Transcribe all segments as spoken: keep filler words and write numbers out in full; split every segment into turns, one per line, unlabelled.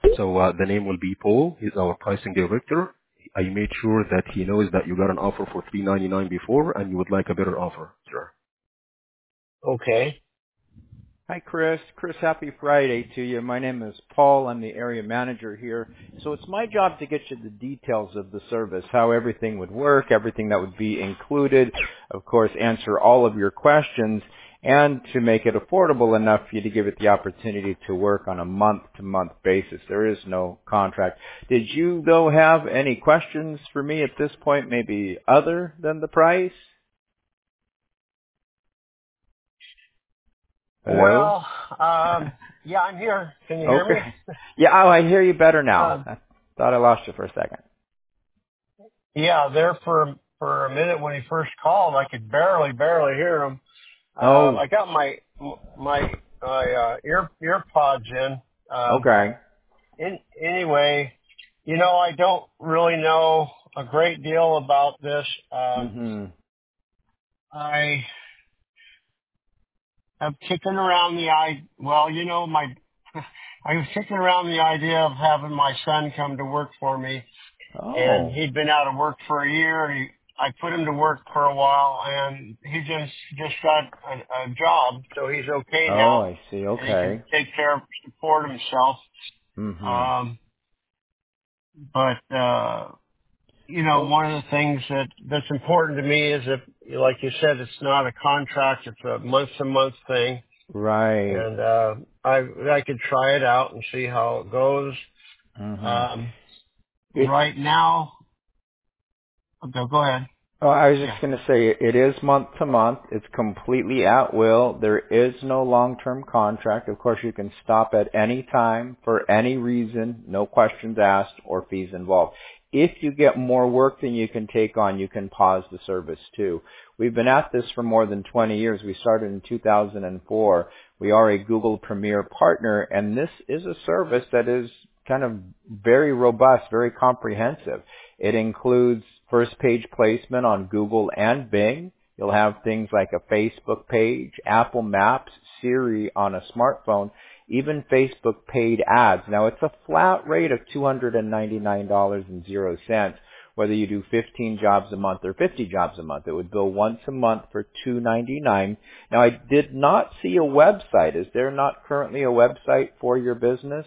So uh, the name will be Paul. He's our pricing director. I made sure that he knows that you got an offer for three ninety-nine before, and you would like a better offer, sir.
Okay.
Hi, Chris. Chris, happy Friday to you. My name is Paul. I'm the area manager here. So it's my job to get you the details of the service, how everything would work, everything that would be included, of course, answer all of your questions, and to make it affordable enough for you to give it the opportunity to work on a month-to-month basis. There is no contract. Did you, though, have any questions for me at this point, maybe other than the price? Hello?
Well, um, yeah, I'm here. Can you hear me?
Okay. Yeah, oh, I hear you better now.
Um,
I thought I lost you for a second.
yeah, there for for a minute when he first called, I could barely, barely hear him. Um,
Oh,
I got my my my uh, ear ear pods in. Um,
okay.
in. Anyway, you know, I don't really know a great deal about this. Um,
Mhm.
I have kicking around the I. Well, you know, my I was kicking around the idea of having my son come to work for me, and
Oh.
he'd been out of work for a year. He, I put him to work for a while, and he just just got a, a job, so he's okay
Oh,
now,
I see.
and he can
Okay.
take care of support himself.
Mhm.
Um, but uh, you know,
Well,
one of the things that that's important to me is if, like you said, it's not a contract; it's a month to month thing,
right.
and uh, I I could try it out and see how it goes.
Mhm.
Um,
It's
right now, okay, go ahead.
Oh, I was
Yeah.
just going to say it is month to month. It's completely at will. There is no long-term contract. Of course, you can stop at any time for any reason, no questions asked or fees involved. If you get more work than you can take on, you can pause the service too. We've been at this for more than twenty years. We started in two thousand four. We are a Google Premier partner, and this is a service that is kind of very robust, very comprehensive. It includes first page placement on Google and Bing. You'll have things like a Facebook page, Apple Maps, Siri on a smartphone, even Facebook paid ads. Now it's a flat rate of two hundred ninety-nine dollars and zero cents. Whether you do fifteen jobs a month or fifty jobs a month, it would bill once a month for two hundred ninety-nine dollars. Now I did not see a website. Is there not currently a website for your business?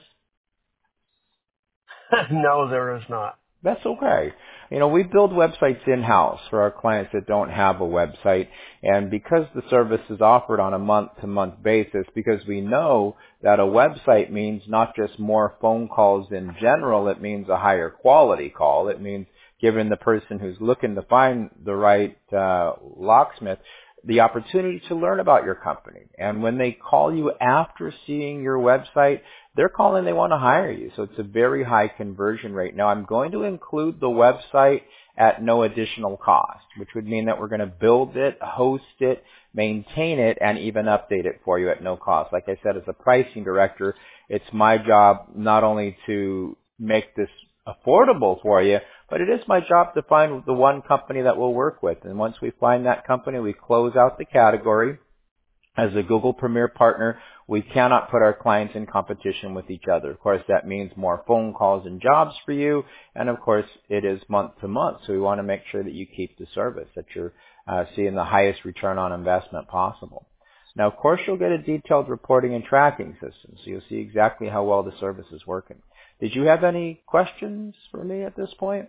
No, there is not.
That's okay. You know, we build websites in-house for our clients that don't have a website. And because the service is offered on a month-to-month basis, because we know that a website means not just more phone calls in general, it means a higher quality call. It means giving the person who's looking to find the right uh, locksmith the opportunity to learn about your company. And when they call you after seeing your website, they're calling, they want to hire you. So it's a very high conversion rate. Now I'm going to include the website at no additional cost, which would mean that we're going to build it, host it, maintain it, and even update it for you at no cost. Like I said, as a pricing director, it's my job not only to make this affordable for you, but it is my job to find the one company that we'll work with. And once we find that company, we close out the category. As a Google Premier partner, we cannot put our clients in competition with each other. Of course, that means more phone calls and jobs for you. And of course, it is month to month. So we want to make sure that you keep the service, that you're uh, seeing the highest return on investment possible. Now, of course, you'll get a detailed reporting and tracking system. So you'll see exactly how well the service is working. Did you have any questions for me at this point?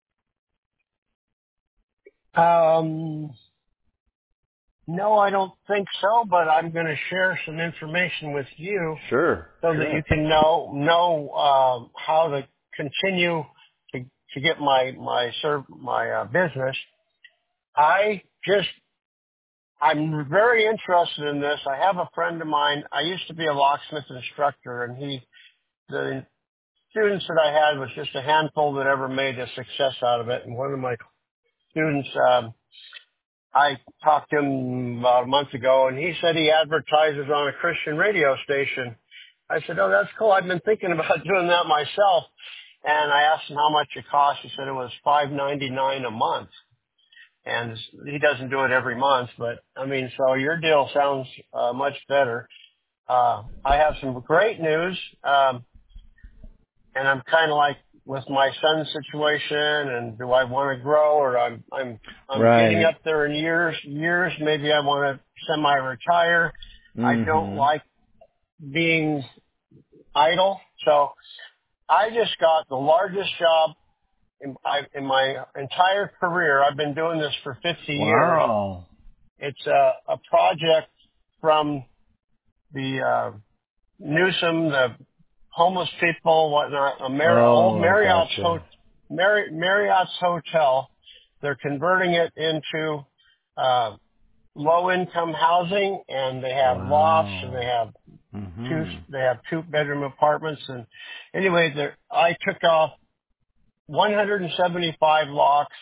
Um, no, I don't think so, but I'm going to share some information with you
Sure,
so that you
sure.
can know, know, um, how to continue to, to get my, my serve, my uh, business. I just, I'm very interested in this. I have a friend of mine. I used to be a locksmith instructor, and he, the students that I had was just a handful that ever made a success out of it. And one of my students, um, I talked to him about a month ago, and he said he advertises on a Christian radio station. I said, oh, that's cool. I've been thinking about doing that myself. And I asked him how much it cost. He said it was five ninety-nine a month. And he doesn't do it every month, but I mean, so your deal sounds uh, much better. Uh, I have some great news. Um, and I'm kind of like with my son's situation, and do I want to grow, or I'm I'm I'm getting
Right.
up there in years years. Maybe I want to semi-retire. I don't
Mhm.
like being idle, so I just got the largest job in, I, in my entire career. I've been doing this for fifty years.
Wow.
It's a, a project from the uh, Newsom, the homeless people, whatnot, a Mar- old
Oh, I
Marriott's, ho-
gotcha.
Marri- Marriott's hotel. They're converting it into uh, low-income housing, and they have lofts, and they
Wow.
have two
Mhm.
they have two-bedroom apartments. And anyway, there- I took off one hundred seventy-five locks,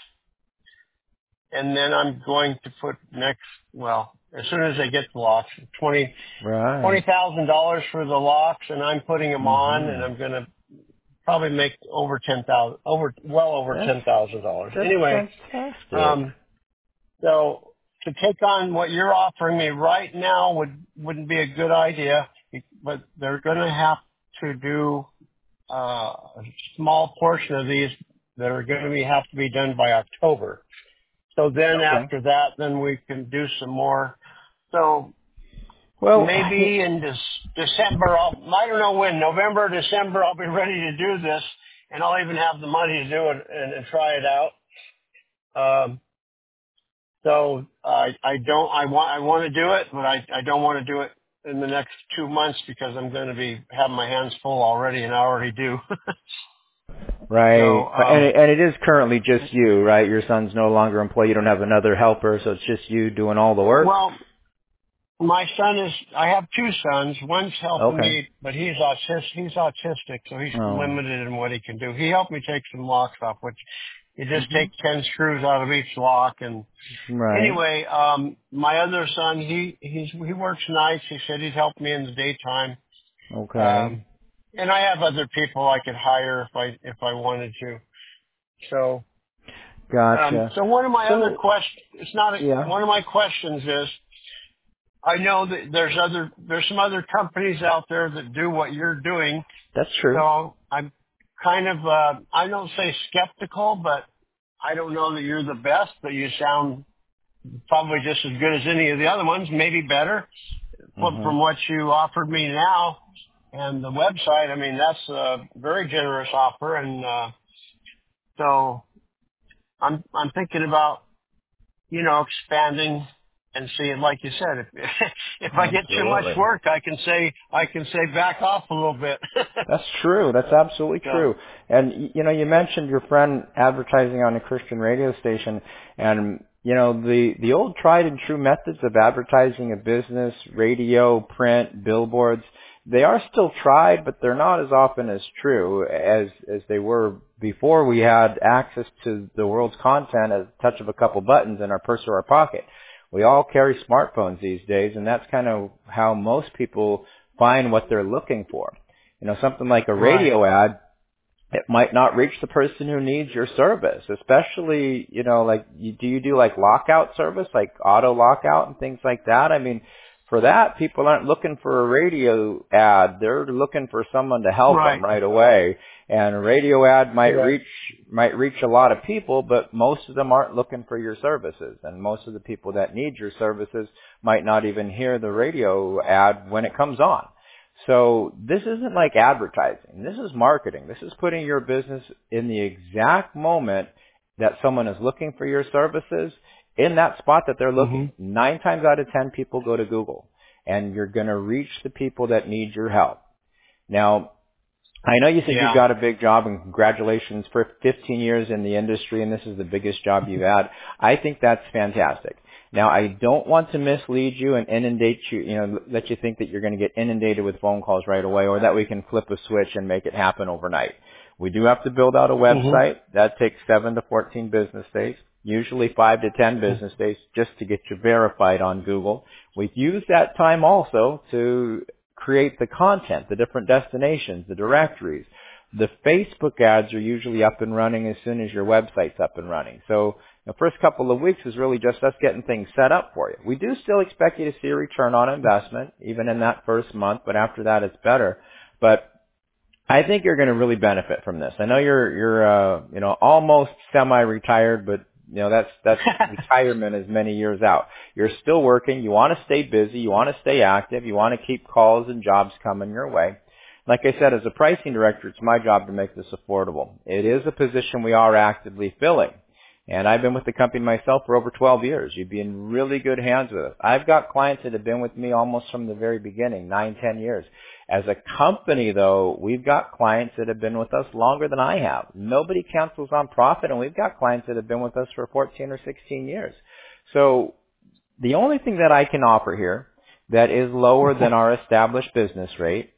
and then I'm going to put next, well, as soon as they get the locks, twenty twenty
Right.
thousand dollars for the locks, and I'm putting them on, and
Mhm.
I'm going to probably make over ten thousand, over well over
That's
ten thousand dollars.
that's
Anyway,
fantastic.
um, so to take on what you're offering me right now would wouldn't be a good idea, but they're going to have to do uh, a small portion of these that are going to be have to be done by October. So then
Okay.
after that, then we can do some more. So
Well,
maybe in Dec- December, I'll, I don't know when, November, December, I'll be ready to do this, and I'll even have the money to do it and, and try it out. Um, so I, I don't, I want, I want to do it, but I, I don't want to do it in the next two months because I'm going to be having my hands full already, and I already do.
right.
so,
And
um,
it, and it is currently just you, right? Your son's no longer employed. You don't have another helper, so it's just you doing all the work.
well, my son is, I have two sons. One's helping
Okay.
me, but he's autistic, he's autistic, so he's
Oh.
limited in what he can do. He helped me take some locks off, which you just
Mhm.
take ten screws out of each lock. And
Right.
anyway, um, my other son, he, he's, he works nights. He said he'd help me in the daytime.
Okay.
Um, and I have other people I could hire if I, if I wanted to. So, um,
Gotcha.
so one of my other
So,
questions, it's not, a,
yeah,
one of my questions is, I know that there's other, there's some other companies out there that do what you're doing.
that's true.
So I'm kind of, uh, I don't say skeptical, but I don't know that you're the best, but you sound probably just as good as any of the other ones, maybe better. But
Mhm.
from what you offered me now and the website, I mean, that's a very generous offer. And, uh, so I'm, I'm thinking about, you know, expanding and seeing, like you said, if if I get too much
Absolutely.
work, I can say I can say back off a little bit.
That's true. That's absolutely
so
true. And y- you know, you mentioned your friend advertising on a Christian radio station, and you know, the the old tried and true methods of advertising a business, radio, print, billboards, they are still tried, but they're not as often as true as as they were before we had access to the world's content at the touch of a couple buttons in our purse or our pocket. We all carry smartphones these days, and that's kind of how most people find what they're looking for. You know, something like a
right,
radio ad, it might not reach the person who needs your service, especially, you know, like, you, do you do like lockout service, like auto lockout and things like that? I mean, for that, people aren't looking for a radio ad. They're looking for someone to help them
right,
right away. And a radio ad might
correct,
reach, might reach a lot of people, but most of them aren't looking for your services. And most of the people that need your services might not even hear the radio ad when it comes on. So this isn't like advertising. This is marketing. This is putting your business in the exact moment that someone is looking for your services, in that spot that they're
hmm
looking. Nine times out of ten people go to Google, and you're going to reach the people that need your help. Now, I know you said you've
yeah,
got a big job, and congratulations for fifteen years in the industry, and this is the biggest job you've had. I think that's fantastic. Now, I don't want to mislead you and inundate you, you know, let you think that you're going to get inundated with phone calls right away, or that we can flip a switch and make it happen overnight. We do have to build out a
hmm
website. That takes seven to fourteen business days, usually five to ten business days, just to get you verified on Google. We use that time also to create the content, the different destinations, the directories. The Facebook ads are usually up and running as soon as your website's up and running. So the first couple of weeks is really just us getting things set up for you. We do still expect you to see a return on investment, even in that first month, but after that it's better. But I think you're going to really benefit from this. I know you're you're uh, you know almost semi-retired, but you know that's that's retirement is many years out. You're still working. You want to stay busy. You want to stay active. You want to keep calls and jobs coming your way. Like I said, as a pricing director, it's my job to make this affordable. It is a position we are actively filling. And I've been with the company myself for over twelve years. You'd be in really good hands with us. I've got clients that have been with me almost from the very beginning, nine, ten years. As a company, though, we've got clients that have been with us longer than I have. Nobody cancels on profit, and we've got clients that have been with us for fourteen or sixteen years. So the only thing that I can offer here that is lower than our established business rate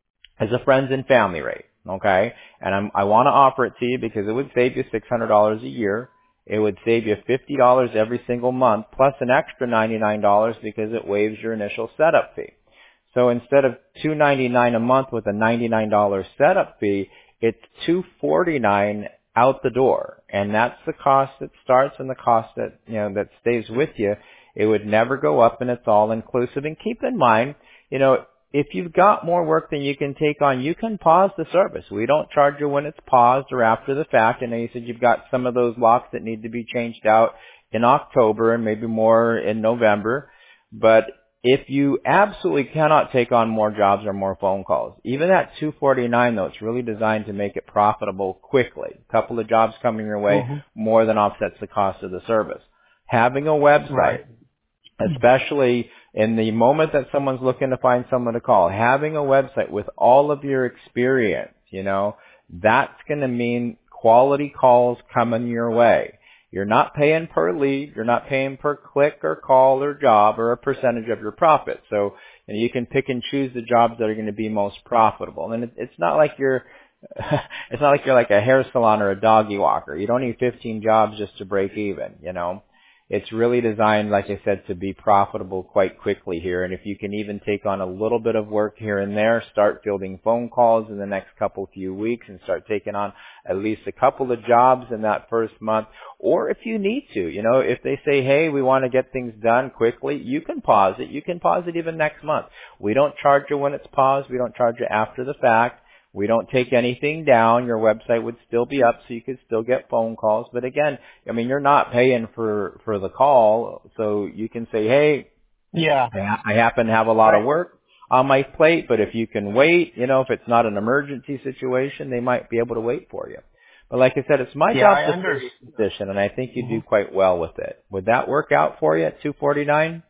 is a friends and family rate, okay? And I'm, I want to offer it to you because it would save you six hundred dollars a year. It would save you fifty dollars every single month, plus an extra ninety-nine dollars because it waives your initial setup fee. So instead of two hundred ninety-nine dollars a month with a ninety-nine dollars setup fee, it's two hundred forty-nine dollars out the door. And that's the cost that starts and the cost that, you know, that stays with you. It would never go up, and it's all inclusive. And keep in mind, you know, if you've got more work than you can take on, you can pause the service. We don't charge you when it's paused or after the fact. I know you said you've got some of those locks that need to be changed out in October and maybe more in November. But if you absolutely cannot take on more jobs or more phone calls, even at two hundred forty-nine dollars though, it's really designed to make it profitable quickly. A couple of jobs coming your way
Mm-hmm.
more than offsets the cost of the service. Having a website,
Right.
especially in the moment that someone's looking to find someone to call, having a website with all of your experience, you know, that's going to mean quality calls coming your way. You're not paying per lead. You're not paying per click or call or job or a percentage of your profit. So you know, you can pick and choose the jobs that are going to be most profitable. And it, it's not like you're, it's not like you're like a hair salon or a doggy walker. You don't need fifteen jobs just to break even, you know. It's really designed, like I said, to be profitable quite quickly here. And if you can even take on a little bit of work here and there, start fielding phone calls in the next couple few weeks and start taking on at least a couple of jobs in that first month. Or if you need to, you know, if they say, hey, we want to get things done quickly, you can pause it. You can pause it even next month. We don't charge you when it's paused. We don't charge you after the fact. We don't take anything down. Your website would still be up, so you could still get phone calls. But again, I mean, you're not paying for, for the call, so you can say, hey,
Yeah.
I, ha- I happen to have a lot of
Right.
work on my plate, but if you can wait, you know, if it's not an emergency situation, they might be able to wait for you. But like I said, it's my
Yeah,
job
I
to
under.
fill this position, and I think you
Mm-hmm.
do quite well with it. Would that work out for you at two forty-nine?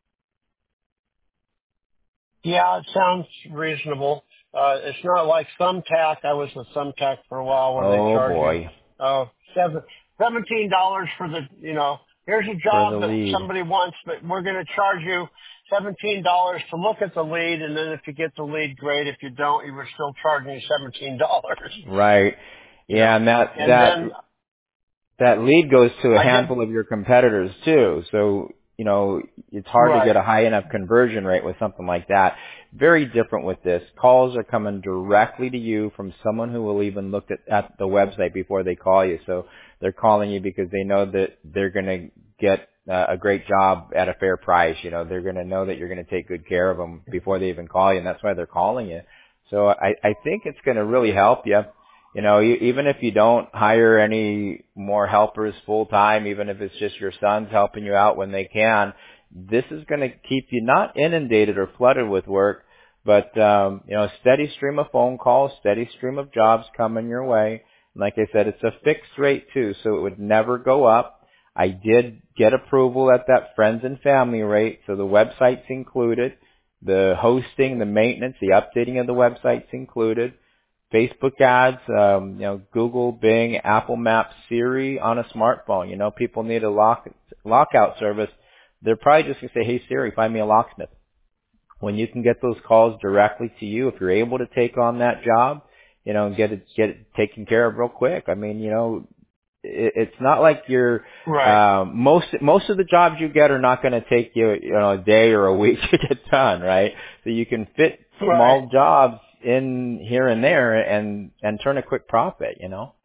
Yeah, it sounds reasonable. Uh, it's not like Thumbtack. I was with Thumbtack for a while where they
Oh
charge you,
boy,
uh, seven, seventeen dollars for the, you know, here's a
for the
job that
lead.
somebody wants, but we're going to charge you seventeen dollars to look at the lead. And then if you get the lead, great. If you don't, you were still charging you seventeen dollars,
Right.
you know.
Yeah, and that,
And
that
then
that lead goes to a
I did,
handful of your competitors too. So, you know, it's hard to get
right.
a high enough conversion rate with something like that. Very different with this. Calls are coming directly to you from someone who will even look at, at the website before they call you. So they're calling you because they know that they're going to get uh, a great job at a fair price. You know, they're going to know that you're going to take good care of them before they even call you, and that's why they're calling you. So I, I think it's going to really help you. You know, you, even if you don't hire any more helpers full time, even if it's just your sons helping you out when they can, this is going to keep you not inundated or flooded with work, but, um, you know, a steady stream of phone calls, steady stream of jobs coming your way. Like I said, it's a fixed rate too, so it would never go up. I did get approval at that friends and family rate, so the website's included. The hosting, the maintenance, the updating of the website's included. Facebook ads, um, you know, Google, Bing, Apple Maps, Siri on a smartphone. You know, people need a lock lockout service. They're probably just going to say, hey, Siri, find me a locksmith. When you can get those calls directly to you, if you're able to take on that job, you know, and get it, get it taken care of real quick. I mean, you know, it, it's not like you're,
Right.
um, most, most of the jobs you get are not going to take you, you know, a day or a week to get done, right? So you can fit
Right.
small jobs in here and there and, and turn a quick profit, you know?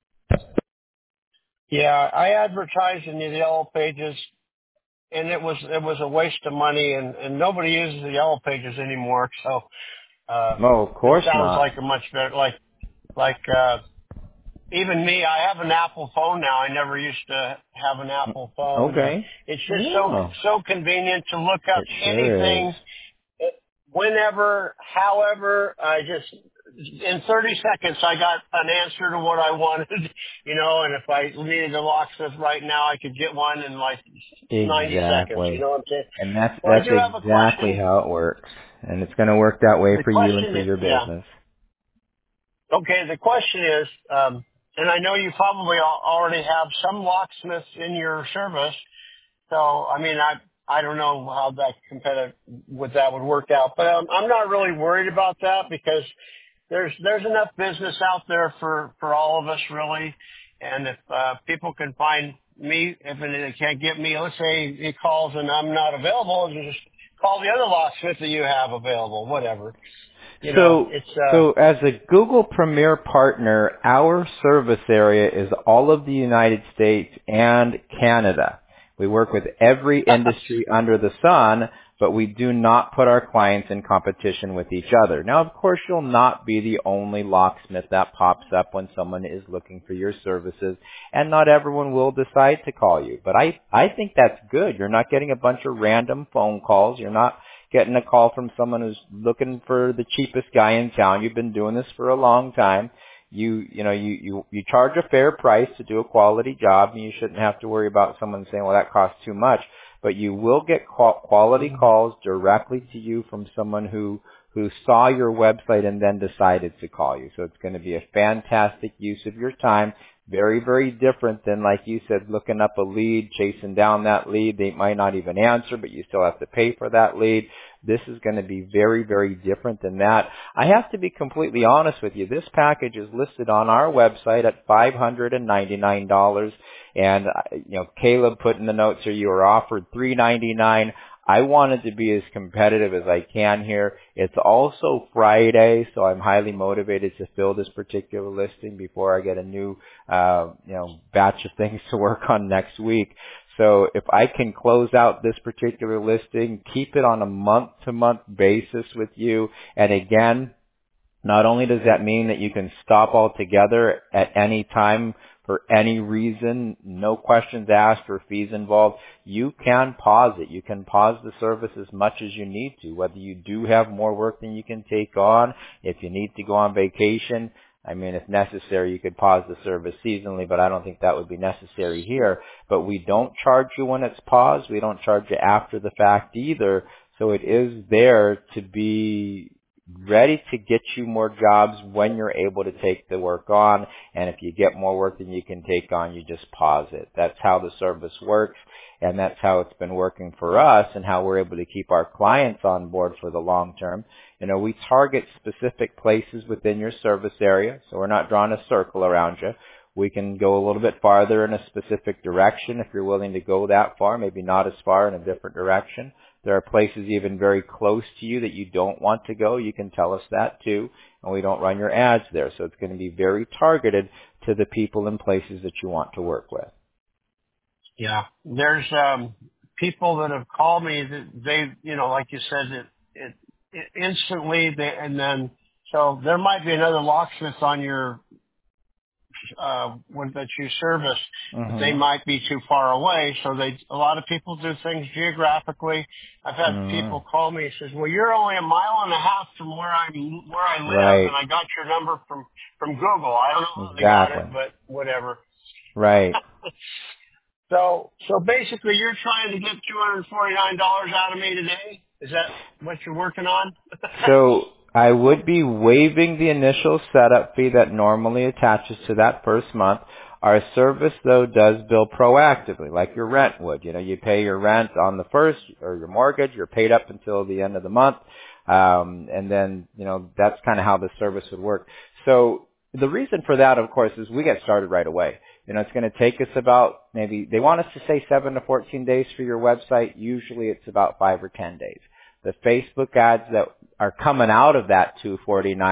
Yeah, I advertised in the Yellow Pages, and it was it was a waste of money, and, and nobody uses the Yellow Pages anymore. So Uh,
No, of
this
course
sounds
not.
like a much better, like, like, uh, even me, I have an Apple phone now. I never used to have an Apple phone, but
Okay.
it's just so,
Yeah.
so convenient to look up
It sure is.
anything, whenever, however. I just, in thirty seconds, I got an answer to what I wanted, you know, and if I needed a locksmith right now, I could get one in like ninety seconds, you
Exactly.
know what I'm saying?
And that's
Well, I
that's
do have a
exactly
question.
how it works. And it's going to work that way
The
for you and
question
for
is,
your
yeah.
business.
Okay, the question is, um, and I know you probably al- already have some locksmiths in your service, so I mean, I I don't know how that competitive with that would work out, but um, I'm not really worried about that because there's there's enough business out there for for all of us really, and if uh, people can find me, if they can't get me, let's say he calls and I'm not available, just call the other locksmith that you have available, whatever. You know,
So,
it's uh,
so as a Google Premier partner, our service area is all of the United States and Canada. We work with every industry under the sun, but we do not put our clients in competition with each other. Now, of course, you'll not be the only locksmith that pops up when someone is looking for your services, and not everyone will decide to call you. But I, I think that's good. You're not getting a bunch of random phone calls. You're not getting a call from someone who's looking for the cheapest guy in town. You've been doing this for a long time. You, you know, you, you, you charge a fair price to do a quality job, and you shouldn't have to worry about someone saying, well, that costs too much. But you will get quality calls directly to you from someone who, who saw your website and then decided to call you. So it's going to be a fantastic use of your time. Very, very different than, like you said, looking up a lead, chasing down that lead. They might not even answer, but you still have to pay for that lead. This is going to be very, very different than that. I have to be completely honest with you. This package is listed on our website at five hundred ninety-nine dollars. And, uh, you know, Caleb put in the notes here, you were offered three ninety-nine. I wanted to be as competitive as I can here. It's also Friday, so I'm highly motivated to fill this particular listing before I get a new, uh, you know, batch of things to work on next week. So if I can close out this particular listing, keep it on a month-to-month basis with you, and again, not only does that mean that you can stop altogether at any time for any reason, no questions asked or fees involved, you can pause it. You can pause the service as much as you need to, whether you do have more work than you can take on, if you need to go on vacation. I mean, if necessary, you could pause the service seasonally, but I don't think that would be necessary here. But we don't charge you when it's paused. We don't charge you after the fact either. So it is there to be ready to get you more jobs when you're able to take the work on. And if you get more work than you can take on, you just pause it. That's how the service works. And that's how it's been working for us and how we're able to keep our clients on board for the long term. You know, we target specific places within your service area, so we're not drawing a circle around you. We can go a little bit farther in a specific direction if you're willing to go that far, maybe not as far in a different direction. There are places even very close to you that you don't want to go. You can tell us that too, and we don't run your ads there. So it's going to be very targeted to the people and places that you want to work with.
yeah, there's um, people that have called me that they, you know, like you said, it, it, it instantly, they, and then so there might be another locksmith on your uh, one that you service, but they
Mm-hmm.
might be too far away. So they, a lot of people do things geographically. I've had people
Mm-hmm.
call me and says, well, you're only a mile and a half from where I, where I live, and
Right.
I got your number from, from Google. I don't know how they got it,
Exactly.
but whatever.
Right.
so, so basically you're trying to get two hundred forty-nine dollars out of me today. Is that what you're working on?
So I would be waiving the initial setup fee that normally attaches to that first month. Our service, though, does bill proactively, like your rent would. You know, you pay your rent on the first, or your mortgage, you're paid up until the end of the month. Um, and then, you know, that's kind of how the service would work. So the reason for that, of course, is we get started right away. You know, it's going to take us about maybe, they want us to say seven to fourteen days for your website. Usually it's about five or ten days. The Facebook ads that are coming out of that two forty-nine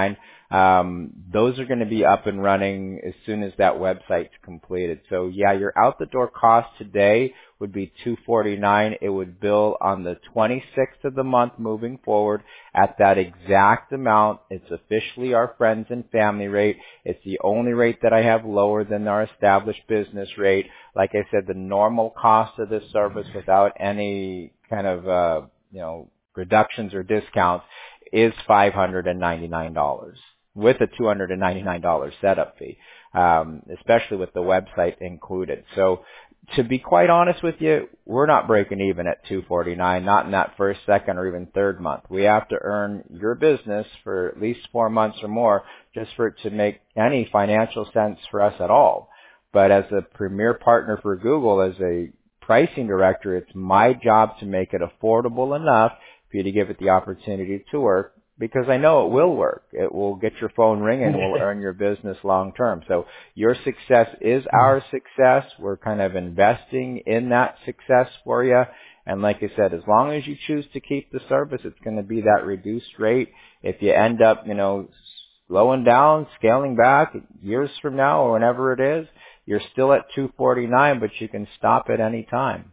Um, those are going to be up and running as soon as that website's completed. So yeah, your out the door cost today would be two forty-nine. It would bill on the twenty-sixth of the month moving forward at that exact amount. It's officially our friends and family rate. It's the only rate that I have lower than our established business rate. Like I said, the normal cost of this service without any kind of, uh, you know, reductions or discounts is five hundred ninety-nine dollars with a two hundred ninety-nine dollars setup fee, um, especially with the website included. So to be quite honest with you, we're not breaking even at two forty-nine, not in that first, second, or even third month. We have to earn your business for at least four months or more just for it to make any financial sense for us at all. But as a premier partner for Google, as a pricing director, it's my job to make it affordable enough for you to give it the opportunity to work, because I know it will work. It will get your phone ringing, will earn your business long term. So your success is our success. We're kind of investing in that success for you. And like I said, as long as you choose to keep the service, it's going to be that reduced rate. If you end up, you know, slowing down, scaling back years from now or whenever it is, you're still at two forty-nine, but you can stop at any time.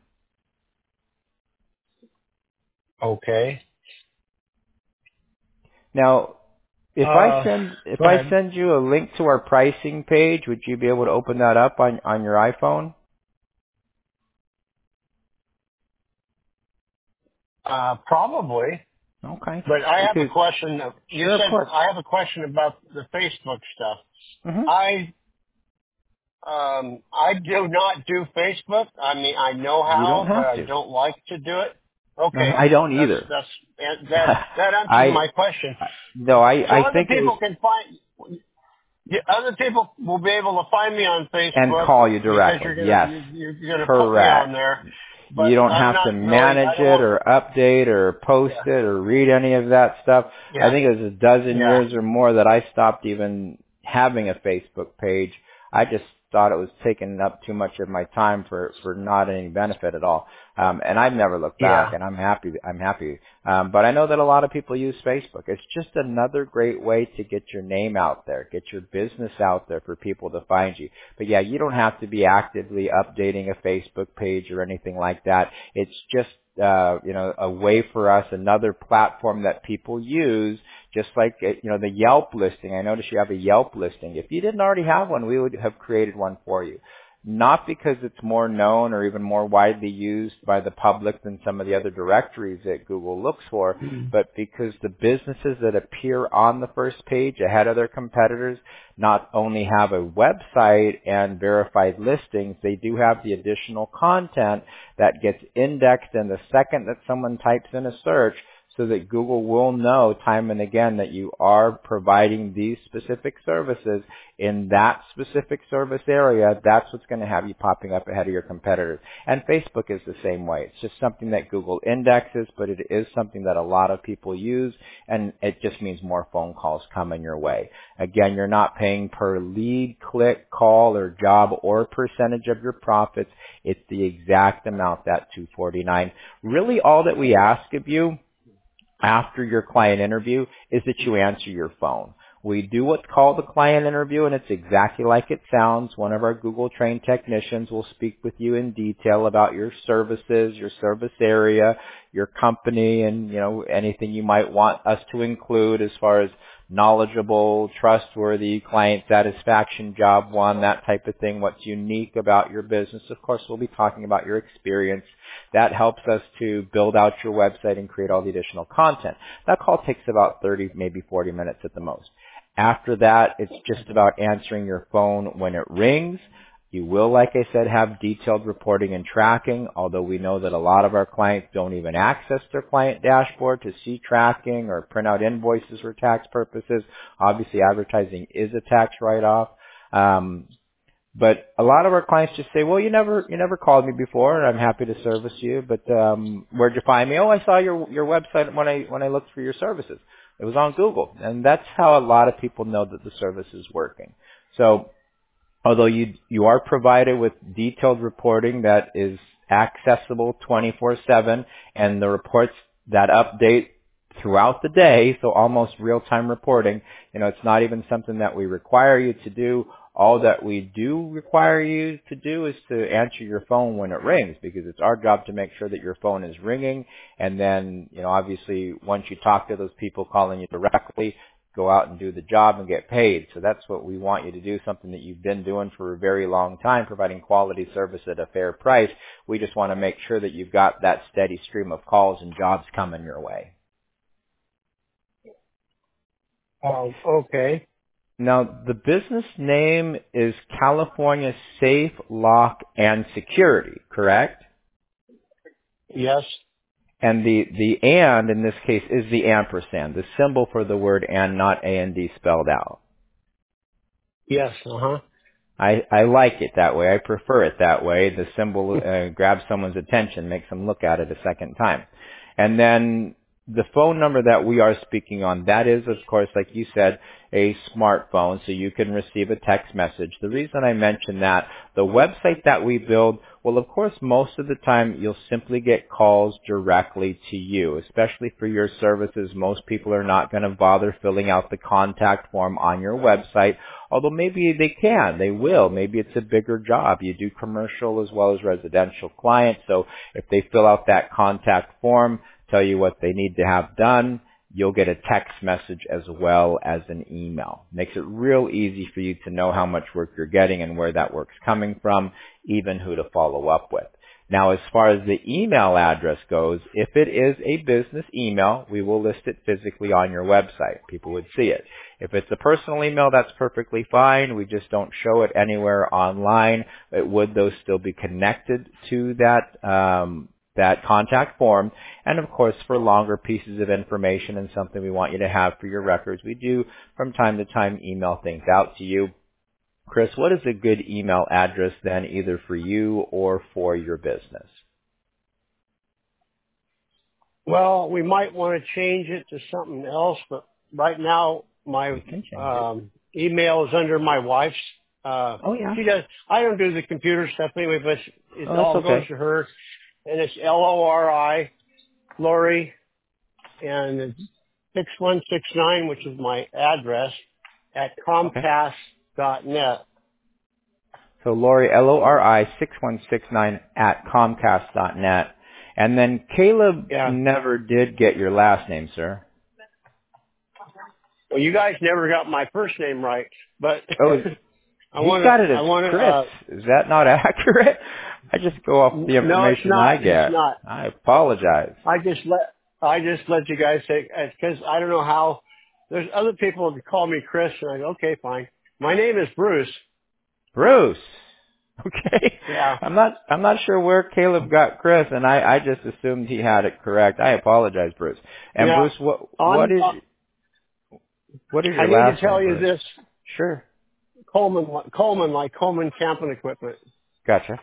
Okay.
Now, if I
Uh,
send if
go
I
ahead.
send you a link to our pricing page, would you be able to open that up on on your iPhone?
Uh, probably.
Okay.
But I have a
Because
question. You
sure, of
said
course.
I have a question about the Facebook stuff.
hmm
I um I do not do Facebook. I mean, I know
You don't
how, but
have
I
to.
don't like to do it.
Uh,
Okay,
I don't
that's
either.
that's that that answers
I
my question.
no,
So
I I
other
think it was
people can find. Yeah, other people will be able to find me on
and
Facebook
call you
because
directly.
you're gonna
Yes,
you, you're you're gonna put me on
correct.
there.
You
But
don't
I'm
have to
not really. I
manage
don't
it
want.
or update or post
Yeah,
it or read any of that stuff. I
yeah,
think it was a dozen
yeah,
years or more that I stopped even having a Facebook page. I just thought it was taking up too much of my time for, for not any benefit at all. Um, and I've never looked back,
yeah,
and I'm happy. I'm happy. Um, but I know that a lot of people use Facebook. It's just another great way to get your name out there, get your business out there for people to find you. But yeah, you don't have to be actively updating a Facebook page or anything like that. It's just uh, you know, a way for us, another platform that people use, just like, uh, you know, the Yelp listing. I noticed you have a Yelp listing. If you didn't already have one, we would have created one for you. Not because it's more known or even more widely used by the public than some of the other directories that Google looks for, but because the businesses that appear on the first page ahead of their competitors not only have a website and verified listings, they do have the additional content that gets indexed in the second that someone types in a search, so that Google will know time and again that you are providing these specific services in that specific service area. That's what's going to have you popping up ahead of your competitors. And Facebook is the same way. It's just something that Google indexes, but it is something that a lot of people use, and it just means more phone calls coming your way. Again, you're not paying per lead, click, call, or job, or percentage of your profits. It's the exact amount, that two forty-nine. Really, all that we ask of you after your client interview is that you answer your phone. We do what's called a client interview, and it's exactly like it sounds. One of our Google trained technicians will speak with you in detail about your services, your service area, your company, and, you know, anything you might want us to include as far as knowledgeable, trustworthy, client satisfaction, job one, that type of thing, what's unique about your business. Of course, we'll be talking about your experience. That helps us to build out your website and create all the additional content. That call takes about thirty, maybe forty minutes at the most. After that, it's just about answering your phone when it rings. You will, like I said, have detailed reporting and tracking, although we know that a lot of our clients don't even access their client dashboard to see tracking or print out invoices for tax purposes. Obviously, advertising is a tax write-off. Um, but a lot of our clients just say, well, you never, you never called me before, and I'm happy to service you, but, um, where'd you find me? Oh, I saw your, your website when I, when I looked for your services. It was on Google. And that's how a lot of people know that the service is working. So, although you, you are provided with detailed reporting that is accessible twenty-four seven, and the reports that update throughout the day, so almost real-time reporting. You know, it's not even something that we require you to do. All that we do require you to do is to answer your phone when it rings, because it's our job to make sure that your phone is ringing. And then, you know, obviously once you talk to those people calling you directly, go out and do the job and get paid. So that's what we want you to do, something that you've been doing for a very long time, providing quality service at a fair price. We just want to make sure that you've got that steady stream of calls and jobs coming your way.
Um, okay.
Now, the business name is California Safe, Lock, and Security, correct?
Yes.
And the, the and in this case is the ampersand, the symbol for the word and, not A and D spelled out.
Yes. Uh huh.
I, I like it that way. I prefer it that way. The symbol uh, grabs someone's attention, makes them look at it a second time. And then the phone number that we are speaking on, that is, of course, like you said, a smartphone, so you can receive a text message. The reason I mention that, the website that we build, well, of course, most of the time you'll simply get calls directly to you, especially for your services. Most people are not going to bother filling out the contact form on your website, although maybe they can, they will. Maybe it's a bigger job. You do commercial as well as residential clients, so if they fill out that contact form, tell you what they need to have done, you'll get a text message as well as an email. Makes it real easy for you to know how much work you're getting and where that work's coming from, even who to follow up with. Now, as far as the email address goes, if it is a business email, we will list it physically on your website. People would see it. If it's a personal email, that's perfectly fine. We just don't show it anywhere online. It would, though, still be connected to that um, that contact form. And of course, for longer pieces of information and something we want you to have for your records, we do from time to time email things out to you. Chris, what is a good email address then, either for you or for your business?
Well, we might want to change it to something else, but right now my
We can change it.
um, email is under my wife's. Uh,
Oh yeah.
she does. I don't do the computer stuff anyway, but it
Oh, that's
all goes
okay.
to her, and it's L O R I, Lori, and it's six one six nine, which is my address, at
Okay.
Comcast dot net.
So Lori, L O R I six one six nine at Comcast dot net. And then Caleb
Yeah.
never did get your last name, sir.
Well, you guys never got my first name right, but
Oh,
I
he's
want
got
to.
it
I
as
want to.
Chris.
Uh,
Is that not accurate? I just go off the
no, it's
information I
not. It's
get.
not.
I apologize.
I just let I just let you guys say, because I don't know how. There's other people that call me Chris, and I go, okay, fine. My name is Bruce.
Bruce. Okay.
Yeah,
I'm not I'm not sure where Caleb got Chris, and I, I just assumed he had it correct. I apologize, Bruce. And
yeah.
Bruce, what what
On,
is
uh,
what is
I
your
need to
last
tell
name,
you
Bruce?
this,
Sure.
Coleman, Coleman, like Coleman Camping Equipment.
Gotcha.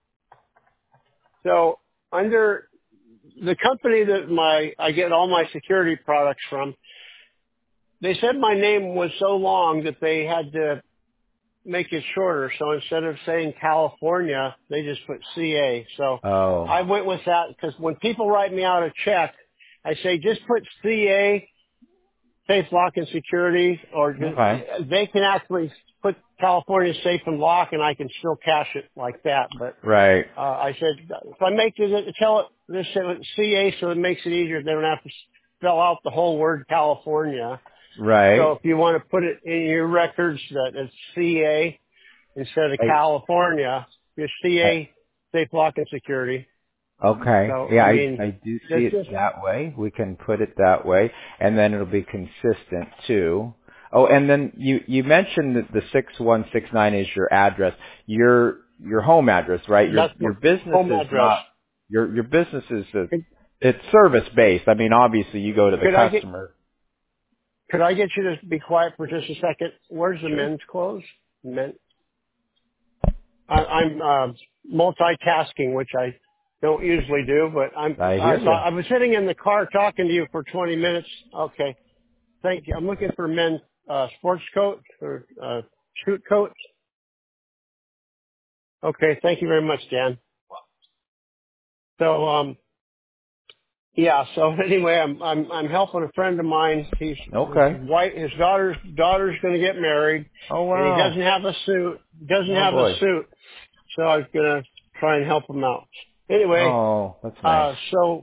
So under the company that my I get all my security products from, they said my name was so long that they had to make it shorter. So instead of saying California, they just put C A. So
Oh.
I went with that because when people write me out a check, I say just put C A, Safe Lock and Security, or just,
Okay.
they can actually put California Safe and Lock, and I can still cash it like that. But
Right.
uh, I said if I make it, tell it this C A, so it makes it easier. They don't have to spell out the whole word California. So
Right.
if you want to put it in your records that it's C A instead of
I,
California, just C
I,
A, Safe Lock and Security.
okay.
So,
Yeah,
I
I
mean,
I do see
that's
it
just,
that way. We can put it that way, and then it'll be consistent too. Oh, and then you you mentioned that the six one six nine is your address, your your home address, right? Your
that's my
your business
home
is
address.
not your your business is a,
Could,
it's service based. I mean, obviously you go to the
could I get,
customer.
could I get you to be quiet for just a second? Where's the
Sure.
men's clothes? Men, I, I'm, uh, multitasking, which I don't usually do, but I'm,
I
I
hear you.
thought, I was sitting in the car talking to you for twenty minutes. Okay. Thank you. I'm looking for men's, uh, sports coat or, uh, shoot coats. Okay. Thank you very much, Dan. So, um, Yeah. So anyway, I'm I'm I'm helping a friend of mine. He's his
Okay.
wife, his daughter's daughter's going to get married,
Oh
and he
wow.
doesn't have a suit. Doesn't
Oh
have a
boy.
suit. So I was going to try and help him out. Anyway,
Oh, that's nice.
uh, so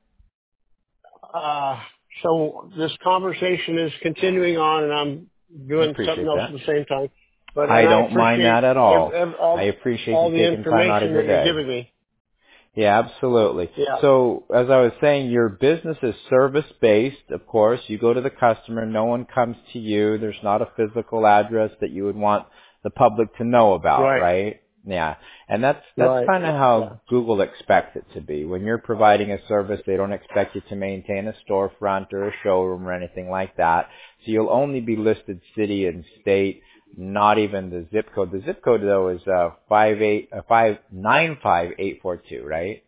uh, so this conversation is continuing on, and I'm
I
doing something
appreciate
else at
that.
the same time. But
I
and I
don't mind
appreciate
that at
ev-
all.
ev-
I
all
appreciate you
all the
taking time out of
information
your
that you're
day.
giving me.
Yeah, absolutely.
Yeah.
So, as I was saying, your business is service-based, of course. You go to the customer. No one comes to you. There's not a physical address that you would want the public to know about,
Right.
right? Yeah. And that's, that's
Right.
kind of
Yeah.
how Google expects it to be. When you're providing a service, they don't expect you to maintain a storefront or a showroom or anything like that. So you'll only be listed city and state, not even the zip code. The zip code though is uh five eight uh, five nine five eight four two, right?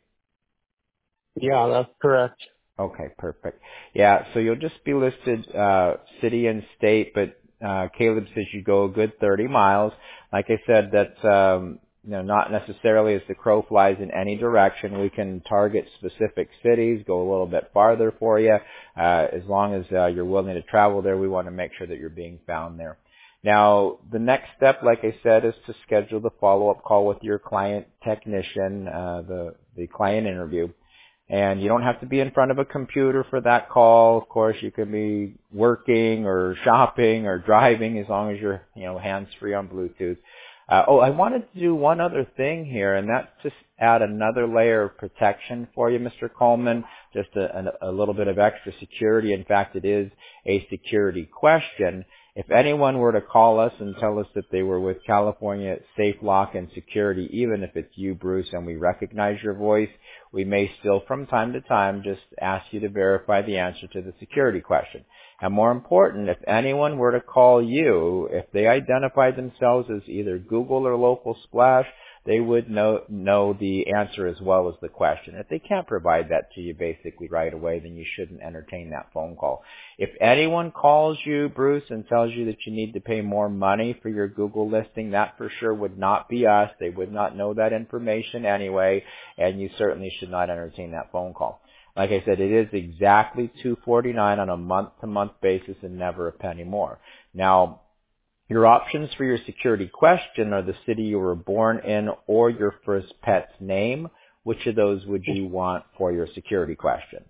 Yeah. That's correct.
Okay, perfect. Yeah, so you'll just be listed uh city and state, but uh Caleb says you go a good thirty miles. Like I said, that's um you know, not necessarily as the crow flies in any direction. We can target specific cities, go a little bit farther for you. Uh as long as uh, you're willing to travel there, we want to make sure that you're being found there. Now, the next step, like I said, is to schedule the follow-up call with your client technician, uh the the client interview. And you don't have to be in front of a computer for that call. Of course, you can be working or shopping or driving as long as you're, you know, hands-free on Bluetooth. Uh, oh, I wanted to do one other thing here, and that's just add another layer of protection for you, Mister Coleman, just a, a, a little bit of extra security. In fact, it is a security question. If anyone were to call us and tell us that they were with California Safe Lock and Security, even if it's you, Bruce, and we recognize your voice, we may still from time to time just ask you to verify the answer to the security question. And more important, if anyone were to call you, if they identified themselves as either Google or Local Splash, they would know know the answer as well as the question. If they can't provide that to you basically right away, then you shouldn't entertain that phone call. If anyone calls you, Bruce, and tells you that you need to pay more money for your Google listing, that for sure would not be us. They would not know that information anyway, and you certainly should not entertain that phone call. Like I said, it is exactly two forty-nine on a month-to-month basis and never a penny more. Now, your options for your security question are the city you were born in or your first pet's name. Which of those would you want for your security question?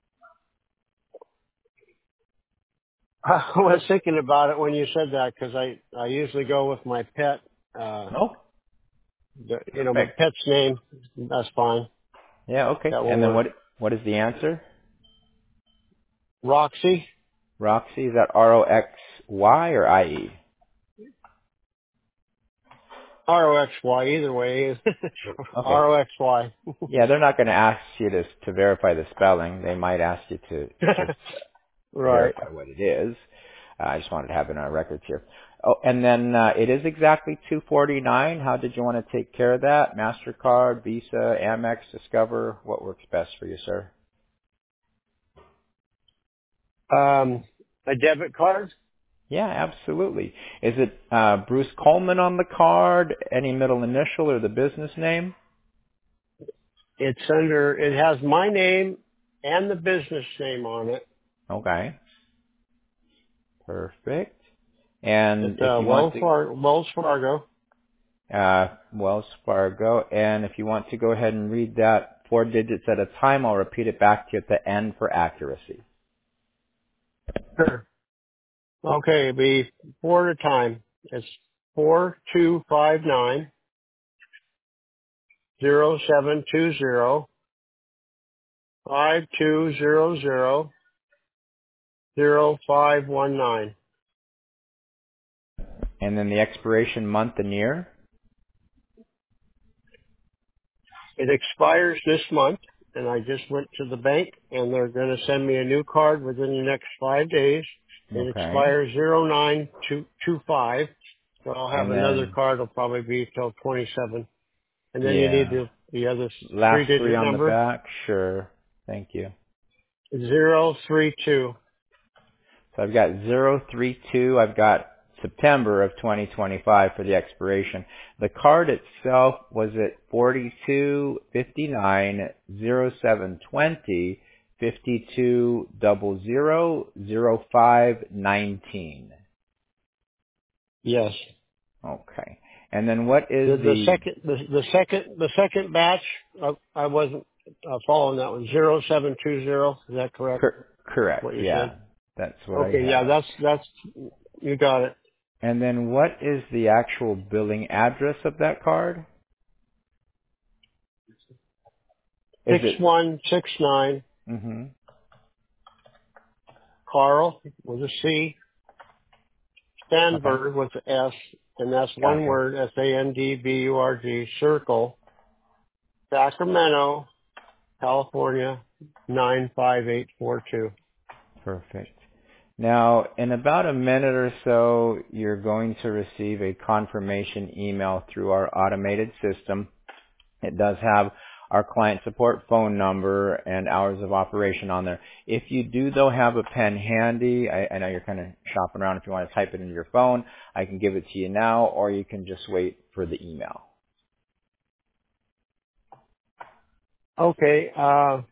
I was thinking about it when you said that because I, I usually go with my pet, uh,
Oh,
the, you know, my
perfect.
pet's name. That's fine.
Yeah, okay.
That will
And then
work.
what what is the answer?
Roxy,
Roxy, is that R O X Y or I E?
R O X Y, either way.
Okay.
R O X Y.
Yeah, they're not going to ask you to to verify the spelling. They might ask you to just
Right.
verify what it is. Uh, I just wanted to have it in our records here. Oh, and then uh, it is exactly two forty-nine. How did you want to take care of that? MasterCard, Visa, Amex, Discover? What works best for you, sir?
Um, a debit card.
Yeah, absolutely. Is it uh, Bruce Coleman on the card? Any middle initial or the business name?
It's under, it has my name and the business name on it.
Okay, perfect.
It's,
And if
uh,
you want
Wells
to
Fargo, Wells Fargo.
uh, Wells Fargo. And if you want to go ahead and read that four digits at a time, I'll repeat it back to you at the end for accuracy.
Sure. Okay, it'll be four at a time. It's four two five nine zero seven two zero five two zero zero zero five one nine.
And then the expiration month and year.
It expires this month, and I just went to the bank, and they're going to send me a new card within the next five days. It
Okay.
expires zero nine two two five, so I'll have
And
another
then,
card. It'll probably be till twenty-seven. And then you need
yeah,
the, the other
last three
three-digit
on the
number,
back. Sure. Thank you.
zero three two.
So I've got zero three two. I've got September of twenty twenty-five for the expiration. The card itself was at forty-two fifty-nine oh seven twenty, fifty-two zero zero zero five nineteen.
Yes.
Okay. And then what
The,
is
the
the
second, the, the second, the second batch, I, I wasn't uh, following that one. Zero seven two zero. Is that correct?
cor- correct?
What you said?
Yeah, that's what I
Okay. Yeah.
have.
That's, that's, you got it.
And then what is the actual billing address of that card? Is
Six
it?
one six nine
Mm-hmm.
Carl with a C,
Okay.
Sandburg with an S, and that's one
Gotcha.
word, S A N D B U R G, Circle, Sacramento, California, nine five eight four two.
Perfect. Now, in about a minute or so, you're going to receive a confirmation email through our automated system. It does have our client support phone number and hours of operation on there. If you do, though, have a pen handy, I, I know you're kind of shopping around. If you want to type it into your phone, I can give it to you now, or you can just wait for the email.
Okay, uh,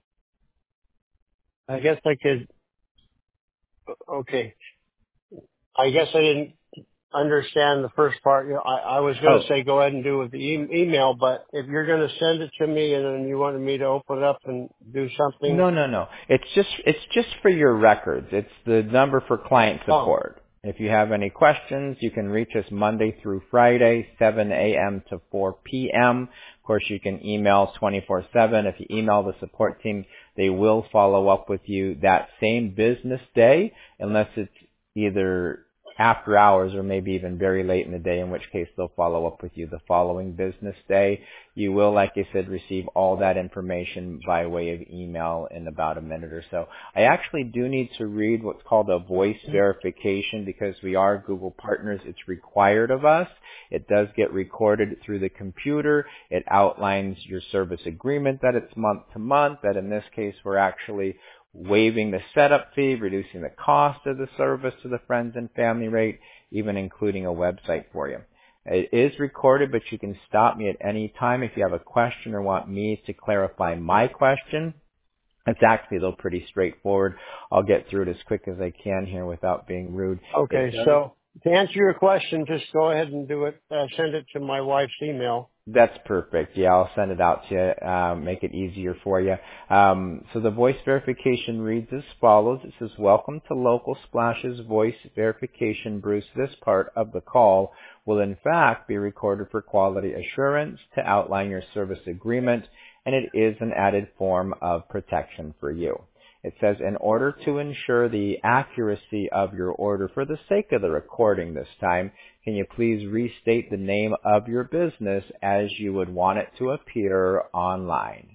I guess I could, okay. I guess I didn't understand the first part. You know, I, I was going to
Oh,
say go ahead and do it with the e- email, but if you're going to send it to me and then you wanted me to open it up and do something.
no, no, no. It's just it's just for your records. It's the number for client
Oh,
support. If you have any questions, you can reach us Monday through Friday, seven a.m. to four p.m. Of course, you can email twenty-four seven. If you email the support team, they will follow up with you that same business day, unless it's either after hours or maybe even very late in the day, in which case they'll follow up with you the following business day. You will, like I said, receive all that information by way of email in about a minute or so. I actually do need to read what's called a voice verification because we are Google partners. It's required of us. It does get recorded through the computer. It outlines your service agreement that it's month to month, that in this case we're actually waiving the setup fee, reducing the cost of the service to the friends and family rate, even including a website for you. It is recorded, but you can stop me at any time if you have a question or want me to clarify my question. It's actually, though, pretty straightforward. I'll get through it as quick as I can here without being rude. It
okay.
does.
So to answer your question, just go ahead and do it. Uh, send it to my wife's email.
That's perfect. Yeah, I'll send it out to you, uh, make it easier for you. Um, so the voice verification reads as follows. It says, welcome to Local Splash's voice verification, Bruce. This part of the call will in fact be recorded for quality assurance to outline your service agreement, and it is an added form of protection for you. It says, in order to ensure the accuracy of your order for the sake of the recording this time, can you please restate the name of your business as you would want it to appear online?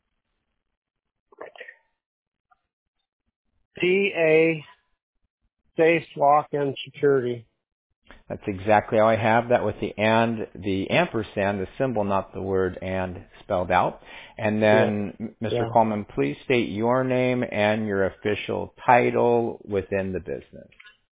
T A Safe Lock and Security.
That's exactly how I have that, with the and, the ampersand, the symbol, not the word and spelled out. And
Yeah.
then, Mister
Yeah.
Coleman, please state your name and your official title within the business.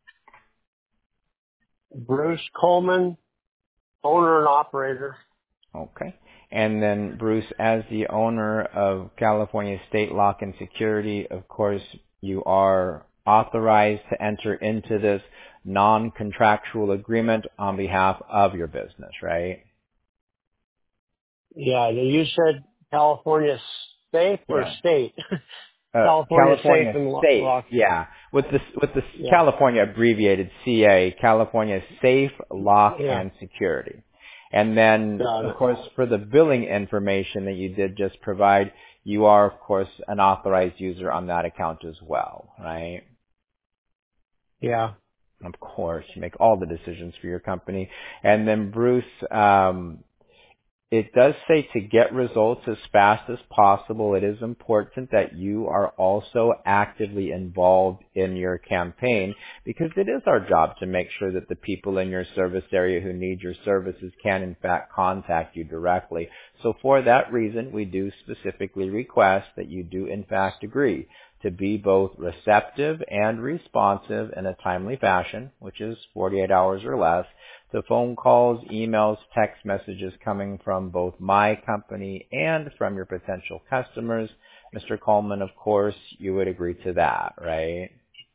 Bruce Coleman, owner and operator.
Okay. And then, Bruce, as the owner of California State Lock and Security, of course, you are authorized to enter into this non-contractual agreement on behalf of your business, right?
Yeah. You said California Safe or
Yeah.
State?
Uh,
California Safe
California
and Lo-
Safe,
Lock.
yeah. With the with the
Yeah.
California abbreviated C A, California Safe, Lock,
Yeah.
and Security. And then,
Got
of
it.
course, for the billing information that you did just provide, you are, of course, an authorized user on that account as well, right?
Yeah.
Of course, you make all the decisions for your company. And then, Bruce, um, it does say to get results as fast as possible, it is important that you are also actively involved in your campaign, because it is our job to make sure that the people in your service area who need your services can in fact contact you directly. So for that reason, we do specifically request that you do in fact agree to be both receptive and responsive in a timely fashion, which is forty-eight hours or less, to phone calls, emails, text messages coming from both my company and from your potential customers Mister Coleman, of course, you would agree to that, right?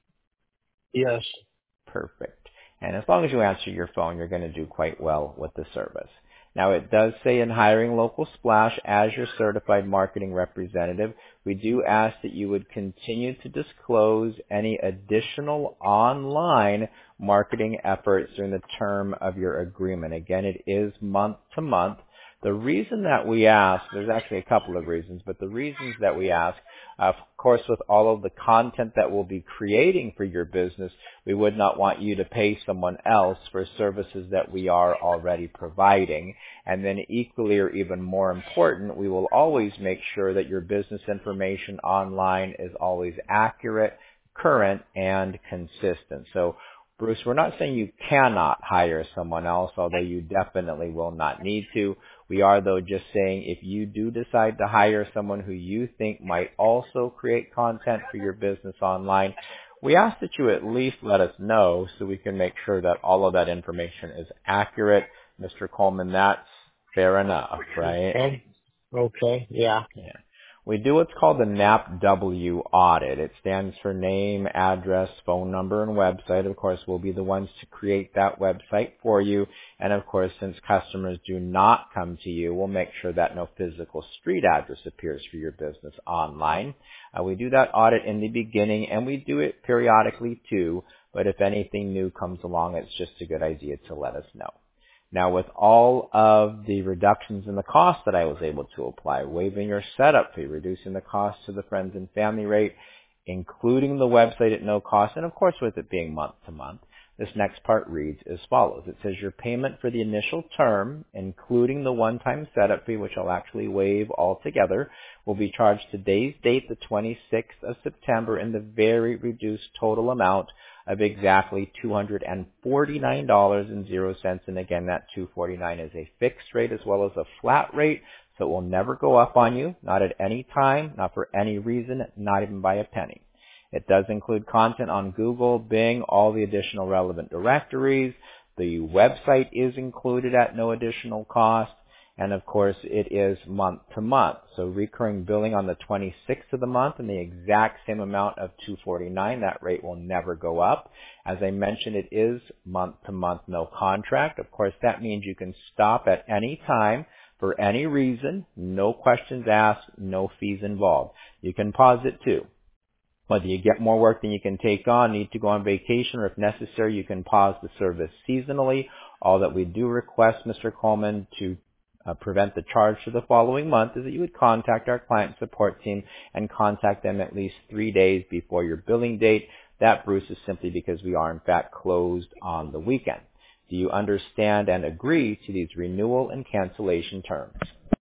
Yes.
Perfect. And as long as you answer your phone, you're going to do quite well with the service. Now, it does say in hiring Local Splash as your certified marketing representative, we do ask that you would continue to disclose any additional online marketing efforts during the term of your agreement. Again, it is month to month. The reason that we ask, there's actually a couple of reasons, but the reasons that we ask, uh, of course, with all of the content that we'll be creating for your business, we would not want you to pay someone else for services that we are already providing. And then equally or even more important, we will always make sure that your business information online is always accurate, current, and consistent. So Bruce, we're not saying you cannot hire someone else, although you definitely will not need to. We are, though, just saying if you do decide to hire someone who you think might also create content for your business online, we ask that you at least let us know so we can make sure that all of that information is accurate. Mister Coleman, that's fair enough, right?
Okay. Okay. Yeah.
Yeah. We do what's called the N A P W audit. It stands for name, address, phone number, and website. Of course, we'll be the ones to create that website for you. And of course, since customers do not come to you, we'll make sure that no physical street address appears for your business online. Uh, we do that audit in the beginning, and we do it periodically too. But if anything new comes along, it's just a good idea to let us know. Now, with all of the reductions in the cost that I was able to apply, waiving your setup fee, reducing the cost to the friends and family rate, including the website at no cost, and of course with it being month to month, this next part reads as follows. It says your payment for the initial term, including the one-time setup fee, which I'll actually waive altogether, will be charged today's date, the twenty-sixth of September, in the very reduced total amount of exactly two hundred forty-nine dollars and zero cents. And again, that two hundred forty-nine dollars is a fixed rate as well as a flat rate, so it will never go up on you, not at any time, not for any reason, not even by a penny. It does include content on Google, Bing, all the additional relevant directories. The website is included at no additional cost. And of course, it is month to month. So recurring billing on the twenty-sixth of the month in the exact same amount of two hundred forty-nine dollars. That rate will never go up. As I mentioned, it is month to month, no contract. Of course, that means you can stop at any time for any reason, no questions asked, no fees involved. You can pause it too. Whether you get more work than you can take on, need to go on vacation, or if necessary, you can pause the service seasonally. All that we do request, Mister Coleman, to Uh, prevent the charge for the following month is that you would contact our client support team and contact them at least three days before your billing date. That, Bruce, is simply because we are in fact closed on the weekend. Do you understand and agree to these renewal and cancellation terms?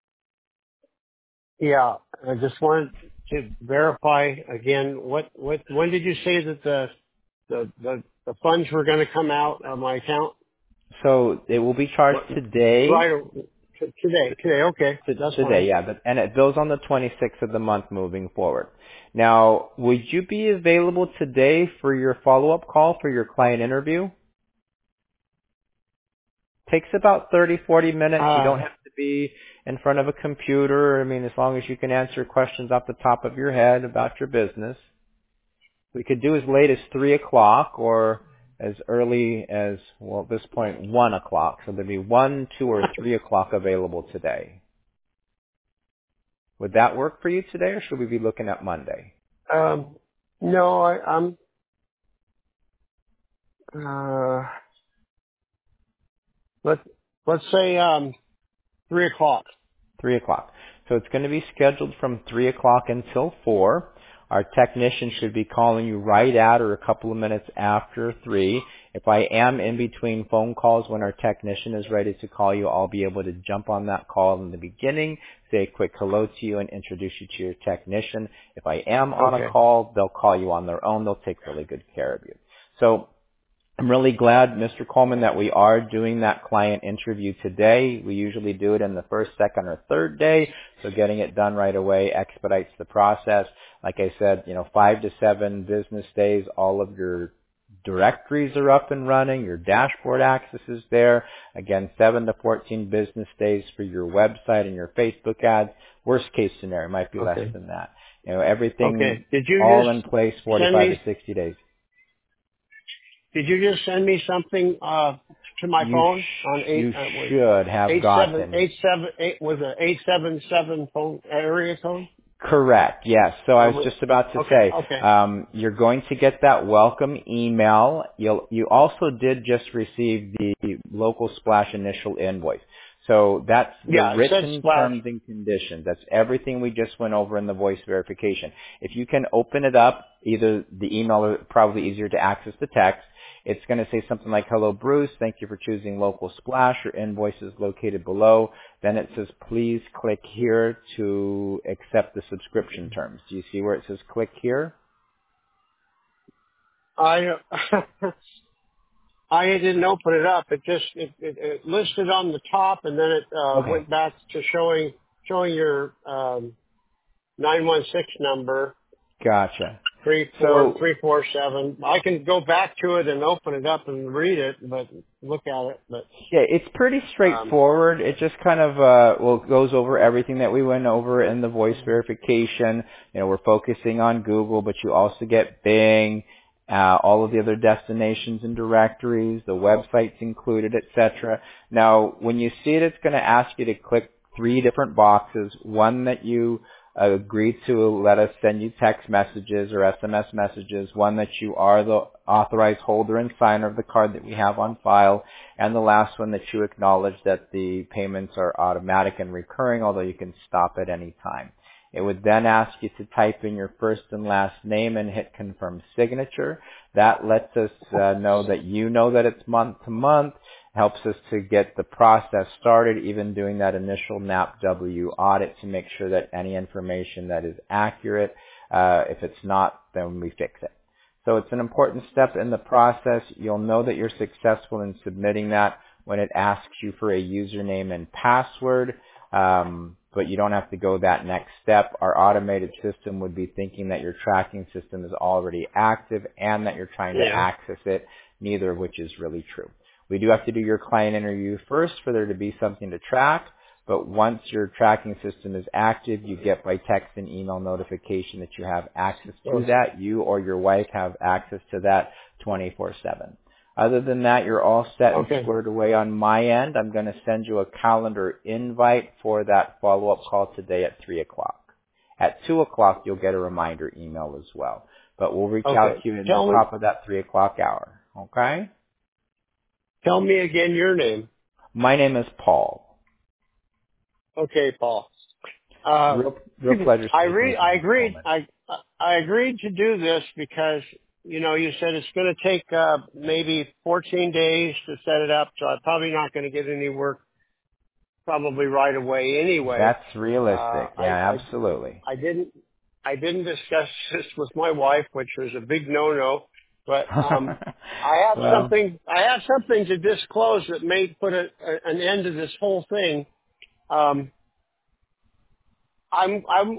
Yeah. I just wanted to verify again, what, what, when did you say that the, the, the, the funds were going to come out of my account?
So it will be charged
What,
today.
right. Today, today, okay. That's
Today,
fine.
yeah, but, and it bills on the twenty-sixth of the month moving forward. Now, would you be available today for your follow-up call for your client interview? Takes about thirty, forty minutes. You
Uh,
don't have to be in front of a computer. I mean, as long as you can answer questions off the top of your head about your business. We could do as late as three o'clock or as early as, well, at this point, one o'clock. So there'd be one, two, or three o'clock available today. Would that work for you today, or should we be looking at Monday?
um, no, I, I'm, uh, let's, let's say, um, three o'clock.
Three o'clock. So it's going to be scheduled from three o'clock until four. Our technician should be calling you right at or a couple of minutes after three. If I am in between phone calls when our technician is ready to call you, I'll be able to jump on that call in the beginning, say a quick hello to you, and introduce you to your technician. If I am on
Okay.
a call, they'll call you on their own. They'll take really good care of you. So I'm really glad, Mister Coleman, that we are doing that client interview today. We usually do it in the first, second, or third day, so getting it done right away expedites the process. Like I said, you know, five to seven business days, all of your directories are up and running, your dashboard access is there. Again, seven to fourteen business days for your website and your Facebook ads. Worst case scenario might be less
Okay.
than that. You know, everything
Okay. Did you
all
just
in place
send
forty-five to
me?
sixty days.
Did you just send me something uh, to my
You
phone on
sh-
eight?
you
Uh, was
should have
eight seven
gotten.
eight seven eight was a eight seven seven phone area code?
Correct. Yes. So I
Or
was
was,
just about to
okay.
say,
Okay.
um, you're going to get that welcome email. You'll you also did just receive the local splash initial invoice. So that's the
Yeah, it said
written
splash.
terms and conditions. That's everything we just went over in the voice verification. If you can open it up, either the email or probably easier to access the text, it's going to say something like, hello, Bruce. Thank you for choosing local splash. Your invoice is located below. Then it says, please click here to accept the subscription terms. Do you see where it says click here?
I I didn't open it up. It just it, it, it listed on the top, and then it uh,
Okay.
went back to showing showing your um, nine one six number
Gotcha.
three four
So
three four seven. I can go back to it and open it up and read it, but look at it. But
yeah, it's pretty
um,
straightforward. It just kind of uh well goes over everything that we went over in the voice verification. You know, we're focusing on Google, but you also get Bing, uh, all of the other destinations and directories, the websites included, et cetera. Now, when you see it, it's going to ask you to click three different boxes. One that you uh, agree to let us send you text messages or S M S messages. One that you are the authorized holder and signer of the card that we have on file. And the last one that you acknowledge that the payments are automatic and recurring, although you can stop at any time. It would then ask you to type in your first and last name and hit confirm signature. That lets us uh, know that you know that it's month to month, helps us to get the process started, even doing that initial N A P W audit to make sure that any information that is accurate, uh, if it's not, then we fix it. So it's an important step in the process. You'll know that you're successful in submitting that when it asks you for a username and password, um, but you don't have to go that next step. Our automated system would be thinking that your tracking system is already active and that you're trying to
yeah.
access it, neither of which is really true. We do have to do your client interview first for there to be something to track. But once your tracking system is active, you get by text and email notification that you have access to that. You or your wife have access to that twenty-four seven. Other than that, you're all set and
Okay.
squared away on my end. I'm going to send you a calendar invite for that follow-up call today at three o'clock. At two o'clock, you'll get a reminder email as well. But we'll reach out
Okay.
to you in the
Tell me
top of that three o'clock hour. Okay?
tell me again your name.
My name is Paul.
Okay, Paul. Uh,
Real, real pleasure
I
speaking
re-
with you,
I
Mister
agreed.
Coleman.
I I agreed to do this because you know you said it's going to take uh, maybe fourteen days to set it up, so I'm probably not going to get any work probably right away anyway.
That's
Uh,
realistic.
I
Yeah,
I
absolutely.
I didn't I didn't discuss this with my wife, which was a big no no. But um, I have
well,
something I have something to disclose that may put a, a, an end to this whole thing. Um, I'm I'm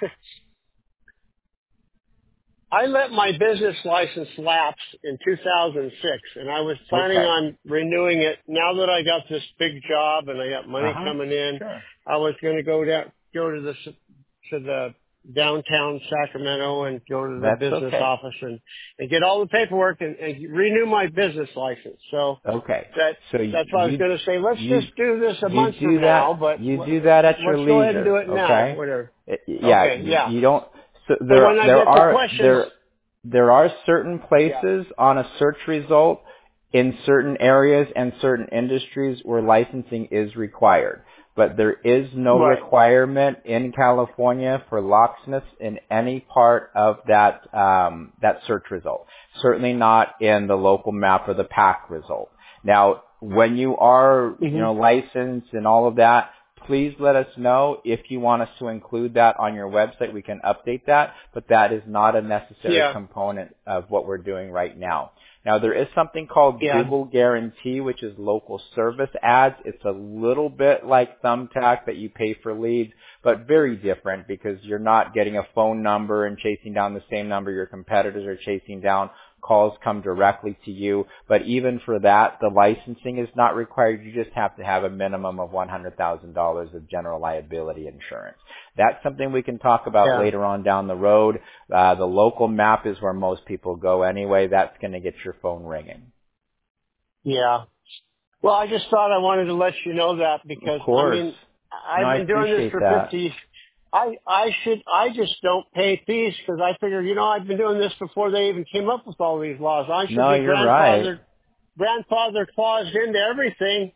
I let my business license lapse in two thousand six, and I was planning
okay.
on renewing it. Now that I got this big job and I got money
Uh-huh.
coming in,
Sure.
I was going to go down, go to the s- to the downtown Sacramento and go to the
That's
business
okay.
office and and get all the paperwork and, and renew my business license. So
Okay.
that
So
that's what I was
you
going to say. Let's
you
just do this a
you
month
do
from now,
that
but
you
l-
do that at your
let's go ahead and do
leisure,
it now.
okay?
Whatever.
It- yeah,
Okay,
you,
yeah.
you don't so
So
there
when I
there
get the
are
questions,
there there are certain
yeah.
places on a search result in certain areas and certain industries where licensing is required. But there is no
Right.
requirement in California for locksmiths in any part of that um, that search result. Certainly not in the local map or the PAC result. Now, when you are you
hmm
know licensed and all of that, please let us know if you want us to include that on your website. We can update that, but that is not a necessary
Yeah.
component of what we're doing right now. Now, there is something called
Yeah.
Google Guarantee, which is local service ads. It's a little bit like Thumbtack that you pay for leads, but very different because you're not getting a phone number and chasing down the same number your competitors are chasing down. calls come directly to you. But even for that, the licensing is not required. You just have to have a minimum of one hundred thousand dollars of general liability insurance. That's something we can talk about
Yeah.
later on down the road. Uh, the local map is where most people go anyway. That's going to get your phone ringing.
Yeah. Well, I just thought I wanted to let you know that
Of
because, I
course.
mean,
No,
I've
I
been doing this
appreciate
for
that.
fifty. I, I should, I just don't pay fees because I figure, you know, I've been doing this before they even came up with all these laws. I should
No,
be
you're right.
grandfathered, grandfather claused into everything.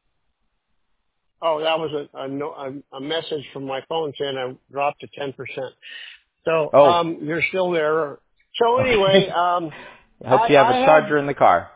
Oh, that was a, a, no- a, a message from my phone saying I dropped to ten percent. So,
Oh,
um, you're still there. So anyway,
okay.
um,
I hope
I,
you have
I
a
have
charger in the car.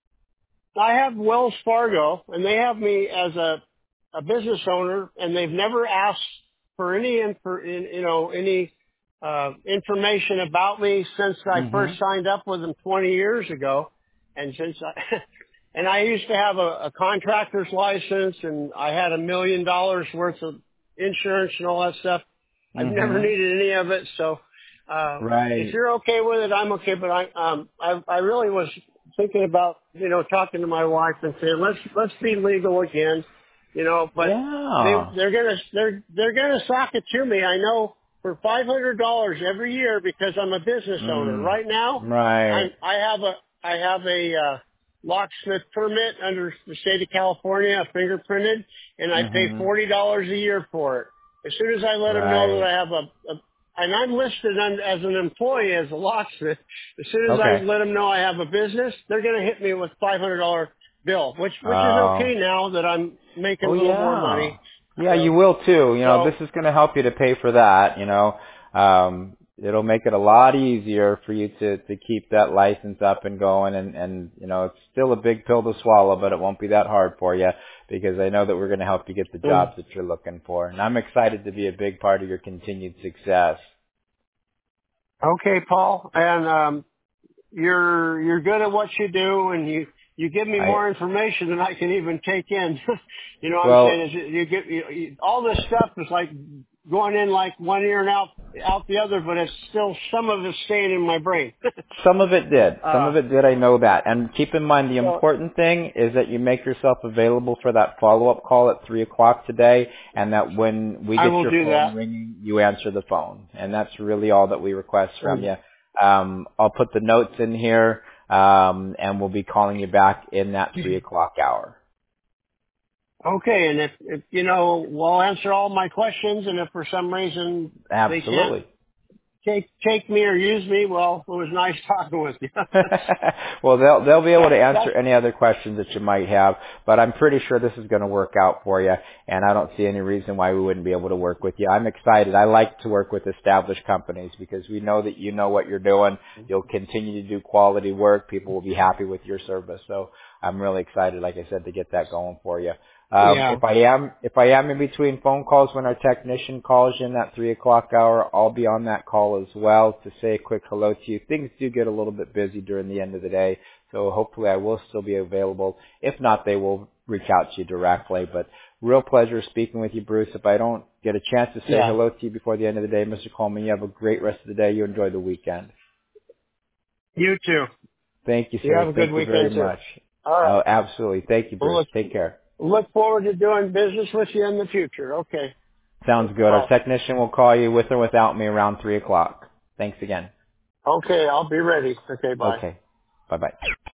I have Wells Fargo, and they have me as a a business owner, and they've never asked for any info, in, you know, any uh, information about me since I
hmm
first signed up with them twenty years ago, and since I and I used to have a, a contractor's license, and I had a million dollars worth of insurance and all that stuff. I've never
hmm
needed any of it, so uh, if
Right.
you're okay with it, I'm okay. But I, um, I, I really was thinking about, you know, talking to my wife and saying, let's let's be legal again, you know. But they
Yeah.
they're gonna they're they're gonna sock it to me. I know for five hundred dollars every year because I'm a business owner.
Mm.
Right now, I
Right.
I have a I have a uh, locksmith permit under the state of California, fingerprinted, and I pay
hmm
forty dollars a year for it. As soon as I let them know that
Right.
I have a, a and I'm listed on, as an employee as a locksmith. As soon as I
Okay.
let them know I have a business, they're going to hit me with five hundred dollar bill, which which is
Oh.
okay now that I'm making
Oh
a little more
yeah.
money.
Yeah, you
So
will too. You know, this
so
is going to help you to pay for that, you know. Um it'll make it a lot easier for you to to keep that license up and going, and and you know, it's still a big pill to swallow, but it won't be that hard for you because I know that we're going to help you get the
mm,
jobs that you're looking for. And I'm excited to be a big part of your continued success.
okay, Paul, and um, you're you're good at what you do, and you you give me
I
more information than I can even take in. You know what I'm saying?
well,
Is it, you get you, you, all this stuff is like going in like one ear and out out the other, but it's still some of it's staying in my brain.
some of it did. Some
uh,
of it did. I know that. And keep in mind, the
so
important thing is that you make yourself available for that follow-up call at three o'clock today, and that when we
I
get
will
your
do
phone
that.
ringing, you answer the phone. And that's really all that we request from
Mm.
you. Um, I'll put the notes in here, um, and we'll be calling you back in that three o'clock hour.
Okay, and if, if you know, we'll answer all my questions, and if for some reason they can't
Absolutely.
take take me or use me, well, it was nice talking with you.
well, they'll they'll be able
that
to answer
that
any other questions that you might have, but I'm pretty sure this is going to work out for you, and I don't see any reason why we wouldn't be able to work with you. I'm excited. I like to work with established companies because we know that you know what you're doing. You'll continue to do quality work. People will be happy with your service. So I'm really excited, like I said, to get that going for you. Um,
yeah.
if I am, if I am in between phone calls when our technician calls you in that three o'clock hour, I'll be on that call as well to say a quick hello to you. Things do get a little bit busy during the end of the day, so hopefully I will still be available. If not, they will reach out to you directly. But real pleasure speaking with you, Bruce. If I don't get a chance to say
Yeah.
hello to you before the end of the day, Mister Coleman, you have a great rest of the day. You enjoy the weekend.
You too.
Thank you,
You
sir.
have a good
Thank you very
weekend too.
much.
All right.
Oh, absolutely. Thank you,
We'll
Bruce.
look
Take care.
look forward to doing business with you in the future. Okay.
Sounds good. Our
Bye.
technician will call you with or without me around three o'clock. Thanks again.
Okay, I'll be ready. Okay, bye.
Okay. Bye bye.